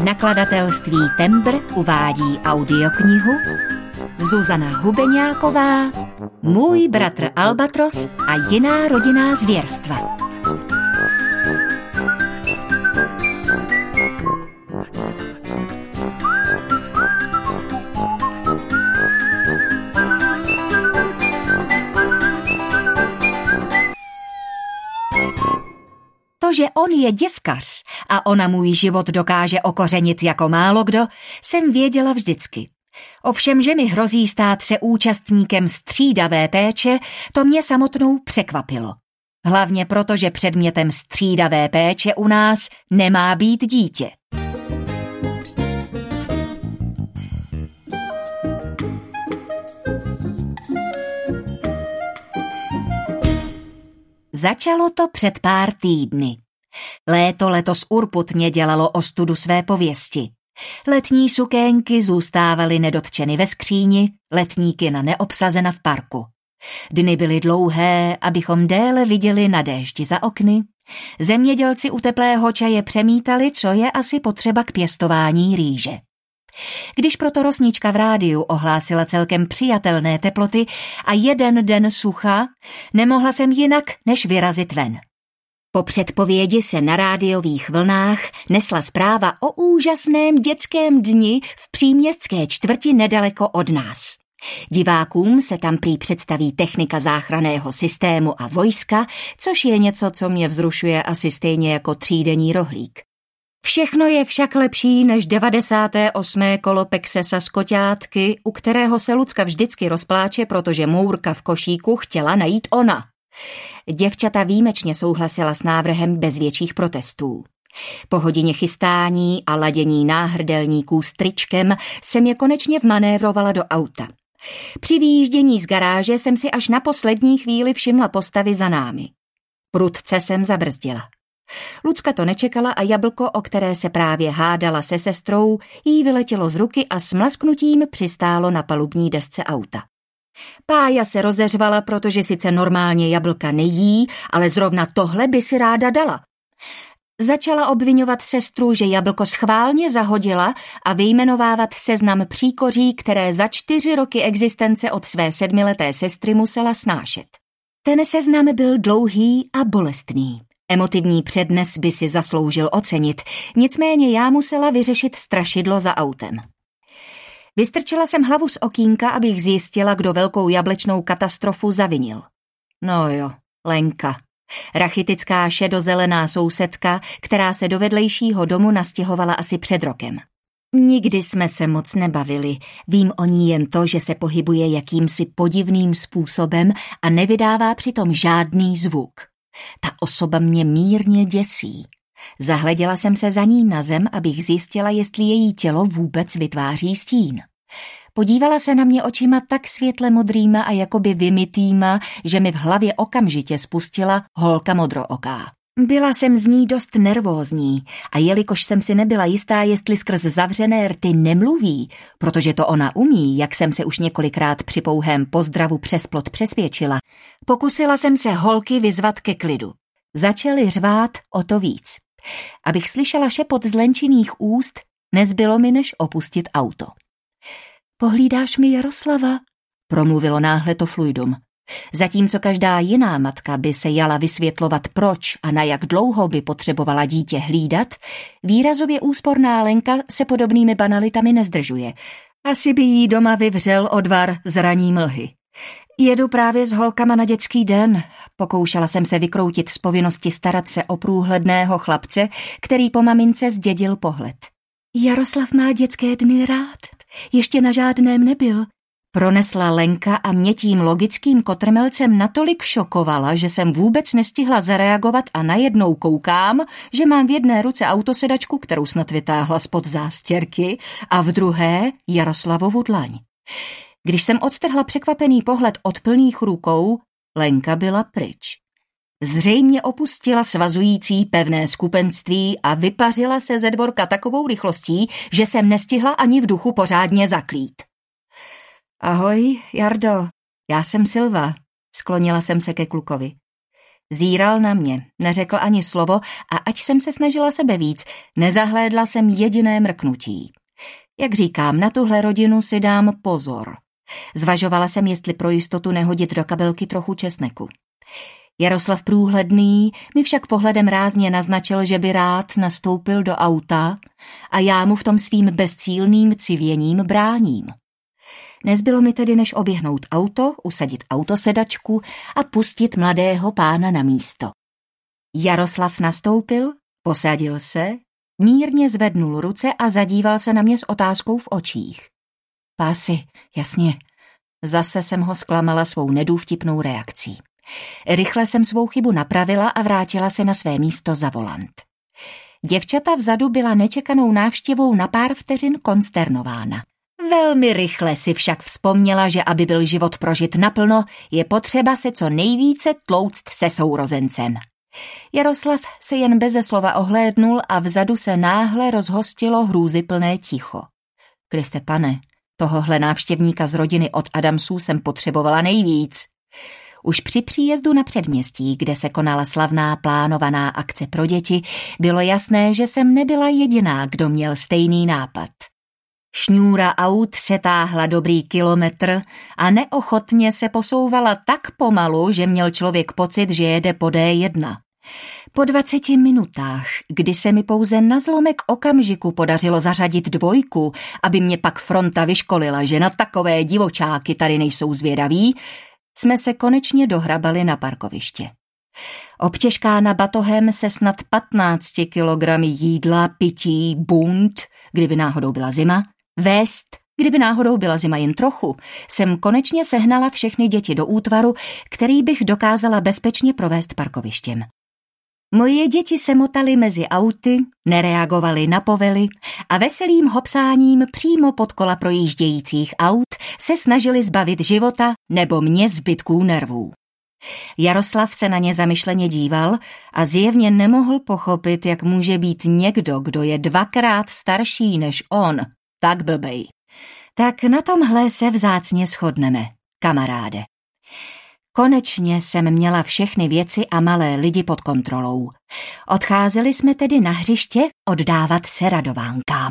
Nakladatelství Tembr uvádí audioknihu Zuzana Hubeňáková, Můj bratr Albatros a jiná rodinná zvěrstva. To, že on je děvkař a ona můj život dokáže okořenit jako málokdo, jsem věděla vždycky. Ovšem, že mi hrozí stát se účastníkem střídavé péče, to mě samotnou překvapilo. Hlavně proto, že předmětem střídavé péče u nás nemá být dítě. Začalo to před pár týdny. Léto letos urputně dělalo ostudu své pověsti. Letní sukénky zůstávaly nedotčeny ve skříni, letníky neobsazena v parku. Dny byly dlouhé, abychom déle viděli na déšti za okny. Zemědělci u teplého čaje přemítali, co je asi potřeba k pěstování rýže. Když proto rosnička v rádiu ohlásila celkem přijatelné teploty a jeden den sucha, nemohla jsem jinak, než vyrazit ven. Po předpovědi se na rádiových vlnách nesla zpráva o úžasném dětském dni v příměstské čtvrti nedaleko od nás. Divákům se tam prý představí technika záchranného systému a vojska, což je něco, co mě vzrušuje asi stejně jako třídenní rohlík. Všechno je však lepší než 98. kolo Pexesa z koťátky, u kterého se Lucka vždycky rozpláče, protože Mourka v košíku chtěla najít ona. Děvčata výjimečně souhlasila s návrhem bez větších protestů. Po hodině chystání a ladění náhrdelníků s tričkem jsem je konečně vmanévrovala do auta. Při výjíždění z garáže jsem si až na poslední chvíli všimla postavy za námi. Prudce jsem zabrzdila. Lucka to nečekala a jablko, o které se právě hádala se sestrou, jí vyletělo z ruky a s mlasknutím přistálo na palubní desce auta. Pája se rozeřvala, protože sice normálně jablka nejí, ale zrovna tohle by si ráda dala. Začala obviňovat sestru, že jablko schválně zahodila a vyjmenovávat seznam příkoří, které za 4 roky existence od své 7leté sestry musela snášet. Ten seznam byl dlouhý a bolestný. Emotivní přednes by si zasloužil ocenit, nicméně já musela vyřešit strašidlo za autem. Vystrčila jsem hlavu z okýnka, abych zjistila, kdo velkou jablečnou katastrofu zavinil. No jo, Lenka. Rachitická šedozelená sousedka, která se do vedlejšího domu nastěhovala asi před rokem. Nikdy jsme se moc nebavili, vím o ní jen to, že se pohybuje jakýmsi podivným způsobem a nevydává přitom žádný zvuk. Ta osoba mě mírně děsí. Zahleděla jsem se za ní na zem, abych zjistila, jestli její tělo vůbec vytváří stín. Podívala se na mě očima tak světle modrýma a jakoby vymytýma, že mi v hlavě okamžitě spustila holka modrooká. Byla jsem z ní dost nervózní a jelikož jsem si nebyla jistá, jestli skrz zavřené rty nemluví, protože to ona umí, jak jsem se už několikrát při pouhém pozdravu přes plot přesvědčila, pokusila jsem se holky vyzvat ke klidu. Začaly řvát o to víc. Abych slyšela šepot z Lenčiných úst, nezbylo mi než opustit auto. Pohlídáš mi Jaroslava? Promluvilo náhle to fluidum. Zatímco každá jiná matka by se jala vysvětlovat, proč a na jak dlouho by potřebovala dítě hlídat, výrazově úsporná Lenka se podobnými banalitami nezdržuje. Asi by jí doma vyvřel odvar z ranní mlhy. Jedu právě s holkama na dětský den. Pokoušela jsem se vykroutit z povinnosti starat se o průhledného chlapce, který po mamince zdědil pohled. Jaroslav má dětské dny rád, ještě na žádném nebyl. Pronesla Lenka a mě tím logickým kotrmelcem natolik šokovala, že jsem vůbec nestihla zareagovat a najednou koukám, že mám v jedné ruce autosedačku, kterou snad vytáhla spod zástěrky, a v druhé Jaroslavovu dlaň. Když jsem odtrhla překvapený pohled od plných rukou, Lenka byla pryč. Zřejmě opustila svazující pevné skupenství a vypařila se ze dvorka takovou rychlostí, že jsem nestihla ani v duchu pořádně zaklít. Ahoj, Jardo, já jsem Silva, sklonila jsem se ke klukovi. Zíral na mě, neřekl ani slovo a ať jsem se snažila sebe víc, nezahlédla jsem jediné mrknutí. Jak říkám, na tuhle rodinu si dám pozor. Zvažovala jsem, jestli pro jistotu nehodit do kabelky trochu česneku. Jaroslav Průhledný mi však pohledem rázně naznačil, že by rád nastoupil do auta a já mu v tom svým bezcílným civěním bráním. Nezbylo mi tedy, než oběhnout auto, usadit autosedačku a pustit mladého pána na místo. Jaroslav nastoupil, posadil se, mírně zvednul ruce a zadíval se na mě s otázkou v očích. Pásy, jasně. Zase jsem ho zklamala svou nedůvtipnou reakcí. Rychle jsem svou chybu napravila a vrátila se na své místo za volant. Děvčata vzadu byla nečekanou návštěvou na pár vteřin konsternována. Velmi rychle si však vzpomněla, že aby byl život prožit naplno, je potřeba se co nejvíce tlouct se sourozencem. Jaroslav se jen beze slova ohlédnul a vzadu se náhle rozhostilo hrůzyplné ticho. Kriste pane, tohohle návštěvníka z rodiny od Adamsů jsem potřebovala nejvíc. Už při příjezdu na předměstí, kde se konala slavná plánovaná akce pro děti, bylo jasné, že jsem nebyla jediná, kdo měl stejný nápad. Šňůra aut se táhla dobrý kilometr a neochotně se posouvala tak pomalu, že měl člověk pocit, že jede po D1. Po 20 minutách, kdy se mi pouze na zlomek okamžiku podařilo zařadit 2, aby mě pak fronta vyškolila, že na takové divočáky tady nejsou zvědaví, jsme se konečně dohrabali na parkoviště. Obtěžkána batohem se snad 15 kilogramy jídla, pití, bunt, kdyby náhodou byla zima, vest, kdyby náhodou byla zima jen trochu, jsem konečně sehnala všechny děti do útvaru, který bych dokázala bezpečně provést parkovištěm. Moje děti se motaly mezi auty, nereagovaly na povely a veselým hopsáním přímo pod kola projíždějících aut se snažili zbavit života nebo mě zbytků nervů. Jaroslav se na ně zamyšleně díval a zjevně nemohl pochopit, jak může být někdo, kdo je 2krát starší než on, tak blbej. Tak na tomhle se vzácně shodneme, kamaráde. Konečně jsem měla všechny věci a malé lidi pod kontrolou. Odcházeli jsme tedy na hřiště oddávat se radovánkám.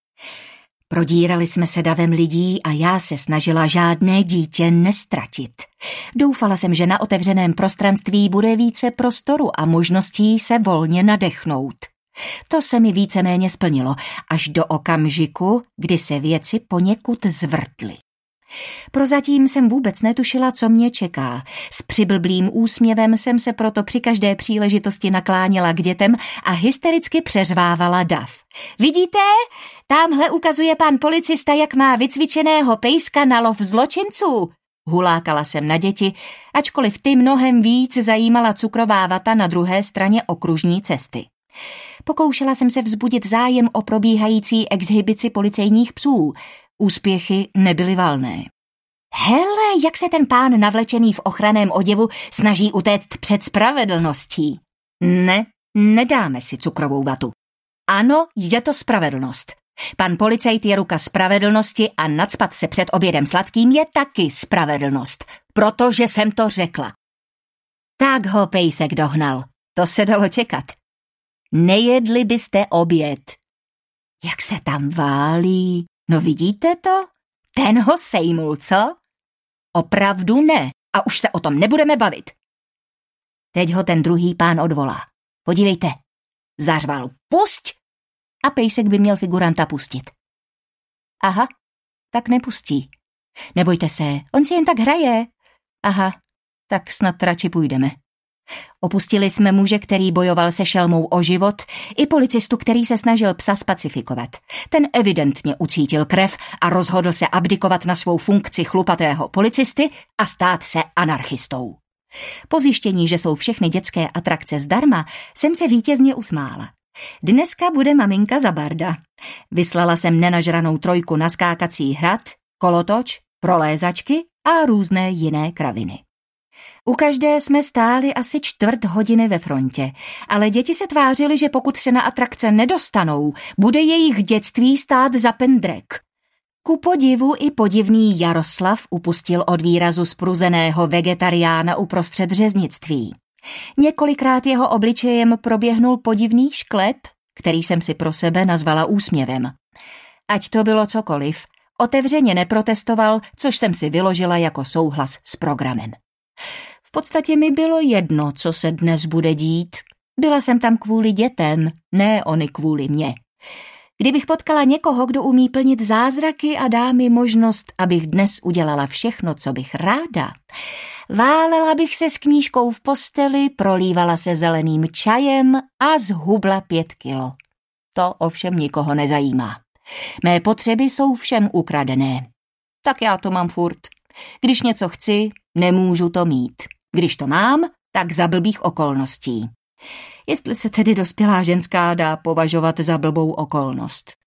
Prodírali jsme se davem lidí a já se snažila žádné dítě nestratit. Doufala jsem, že na otevřeném prostranství bude více prostoru a možností se volně nadechnout. To se mi víceméně splnilo, až do okamžiku, kdy se věci poněkud zvrtly. Prozatím jsem vůbec netušila, co mě čeká. S přiblblým úsměvem jsem se proto při každé příležitosti nakláněla k dětem a hystericky přeřvávala dav. Vidíte? Támhle ukazuje pan policista, jak má vycvičeného pejska na lov zločinců. Hulákala jsem na děti, ačkoliv ty mnohem víc zajímala cukrová vata na druhé straně okružní cesty. Pokoušela jsem se vzbudit zájem o probíhající exhibici policejních psů. Úspěchy nebyly valné. Hele, jak se ten pán navlečený v ochranném oděvu snaží utéct před spravedlností. Ne, nedáme si cukrovou vatu. Ano, je to spravedlnost. Pan policajt je ruka spravedlnosti a nacpat se před obědem sladkým je taky spravedlnost, protože jsem to řekla. Tak ho pejsek dohnal, to se dalo čekat. Nejedli byste oběd. Jak se tam válí? No vidíte to? Ten ho sejmul, co? Opravdu ne. A už se o tom nebudeme bavit. Teď ho ten druhý pán odvolá. Podívejte. Zařval pusť a pejsek by měl figuranta pustit. Aha, tak nepustí. Nebojte se, on si jen tak hraje. Aha, tak snad radši půjdeme. Opustili jsme muže, který bojoval se šelmou o život, i policistu, který se snažil psa spacifikovat. Ten evidentně ucítil krev a rozhodl se abdikovat na svou funkci chlupatého policisty a stát se anarchistou. Po zjištění, že jsou všechny dětské atrakce zdarma, jsem se vítězně usmála. Dneska bude maminka za barda. Vyslala jsem nenažranou 3 na skákací hrad, kolotoč, prolézačky a různé jiné kraviny. U každé jsme stáli asi 1/4 hodiny ve frontě, ale děti se tvářily, že pokud se na atrakce nedostanou, bude jejich dětství stát za pendrek. Ku podivu i podivný Jaroslav upustil od výrazu spruzeného vegetariána uprostřed řeznictví. Několikrát jeho obličejem proběhnul podivný šklep, který jsem si pro sebe nazvala úsměvem. Ať to bylo cokoliv, otevřeně neprotestoval, což jsem si vyložila jako souhlas s programem. V podstatě mi bylo jedno, co se dnes bude dít. Byla jsem tam kvůli dětem, ne oni kvůli mně. Kdybych potkala někoho, kdo umí plnit zázraky a dá mi možnost, abych dnes udělala všechno, co bych ráda, válela bych se s knížkou v posteli, prolívala se zeleným čajem a zhubla 5 kilo. To ovšem nikoho nezajímá. Mé potřeby jsou všem ukradené. Tak já to mám furt. Když něco chci, nemůžu to mít. Když to mám, tak za blbých okolností. Jestli se tedy dospělá ženská dá považovat za blbou okolnost.